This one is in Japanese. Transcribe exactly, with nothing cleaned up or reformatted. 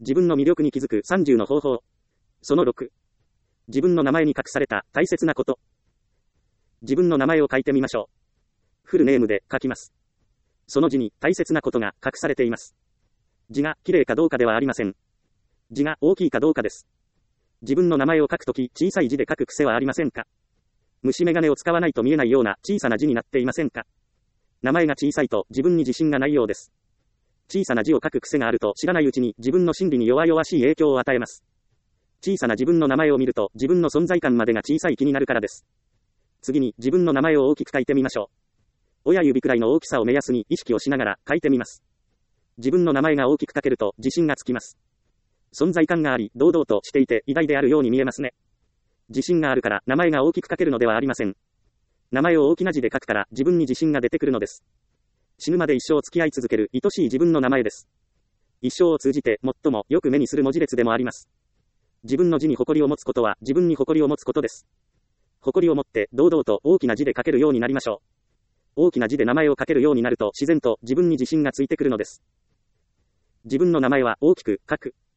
自分の魅力に気づくさんじゅうの方法。そのろく。自分の名前に隠された大切なこと。自分の名前を書いてみましょう。フルネームで書きます。その字に大切なことが隠されています。字が綺麗かどうかではありません。字が大きいかどうかです。自分の名前を書くとき、小さい字で書く癖はありませんか？虫眼鏡を使わないと見えないような小さな字になっていませんか？名前が小さいと自分に自信がないようです。小さな字を書く癖があると知らないうちに自分の心理に弱々しい影響を与えます。小さな自分の名前を見ると自分の存在感までが小さい気になるからです。次に自分の名前を大きく書いてみましょう。親指くらいの大きさを目安に意識をしながら書いてみます。自分の名前が大きく書けると自信がつきます。存在感があり、堂々としていて偉大であるように見えますね。自信があるから名前が大きく書けるのではありません。名前を大きな字で書くから自分に自信が出てくるのです。死ぬまで一生付き合い続ける愛しい自分の名前です。一生を通じて最もよく目にする文字列でもあります。自分の字に誇りを持つことは自分に誇りを持つことです。誇りを持って堂々と大きな字で書けるようになりましょう。大きな字で名前を書けるようになると自然と自分に自信がついてくるのです。自分の名前は大きく書く。